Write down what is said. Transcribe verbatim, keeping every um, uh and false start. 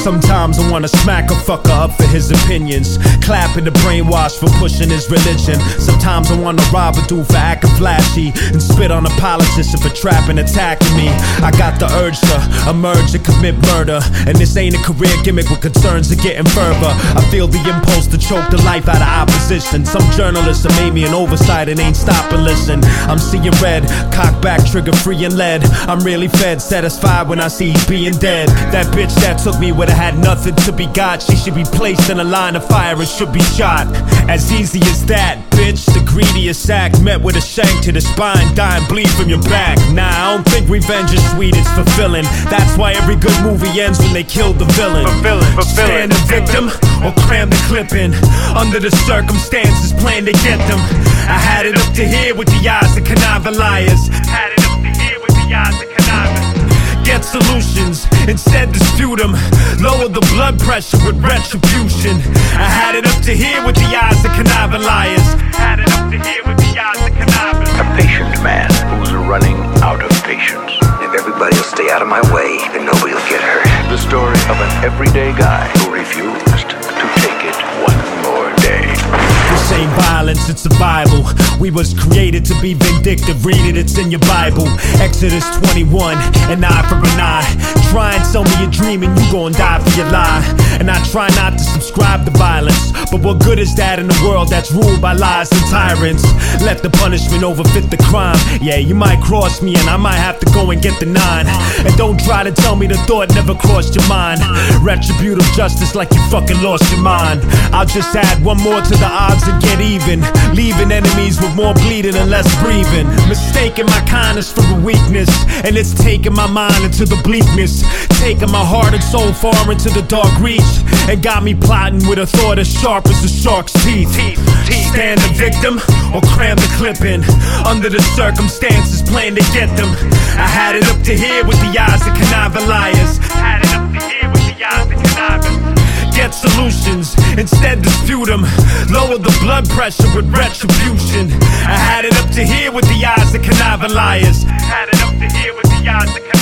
Sometimes I wanna smack a fucker up for his opinions, clapping the brainwash for pushing his religion. Sometimes I wanna rob a dude for acting flashy, and spit on a politician for trapping, attacking me. I got the urge to emerge and commit murder, and this ain't a career gimmick with concerns of getting further. I feel the impulse to choke the life out of opposition. Some journalists have made me an oversight and ain't stopping listen. I'm seeing red, cock back, trigger free and lead. I'm really fed, satisfied when I see he's being dead. That bitch that took me would've had nothing to be got. She should be placed in a line of fire and should be shot. As easy as that, bitch. The greediest act met with a shank to the spine, dying bleed from your back. Nah, I don't think revenge is sweet, it's fulfilling. That's why every good movie ends when they kill the villain. Stand the victim or cram the clip in. Under the circumstances, plan to get them. I had it up to here with the eyes of conniving liars. Had it up to here with the eyes of conniving. Get solutions, instead dispute them. Lower the blood pressure with retribution. I had it up to here with the eyes of conniving liars. Had it up to here with the eyes of conniving. A patient man who's running out of patience. If everybody will stay out of my way, then nobody will get hurt. The story of an everyday guy who refused to take it one more day. This ain't violence, it's survival. We was created to be vindictive, read it, it's in your Bible. Exodus twenty-one, an eye for an eye. Try and sell me a dream and you gon' die for your lie. And I try not to subscribe to violence, but what good is that in a world that's ruled by lies and tyrants? Let the punishment overfit the crime. Yeah, you might cross me and I might have to go and get the nine. And don't try to tell me the thought never crossed your mind. Retributive justice like you fucking lost your mind. I'll just add one more to the odds and get even, leaving enemies with more bleeding and less breathing. Mistaking my kindness for a weakness, and it's taking my mind into the bleakness, taking my heart and soul far into the dark reach, and got me plotting with a thought as sharp as a shark's teeth. Stand the victim or cram the clip in. Under the circumstances, plan to get them. I had it up to here with the eyes of conniving liars. Had it up to here with the eyes of conniving. Get solutions, instead dispute them. Lower the blood pressure with retribution. I had it up to here with the eyes of conniving liars. Had it up to here with the eyes of conniving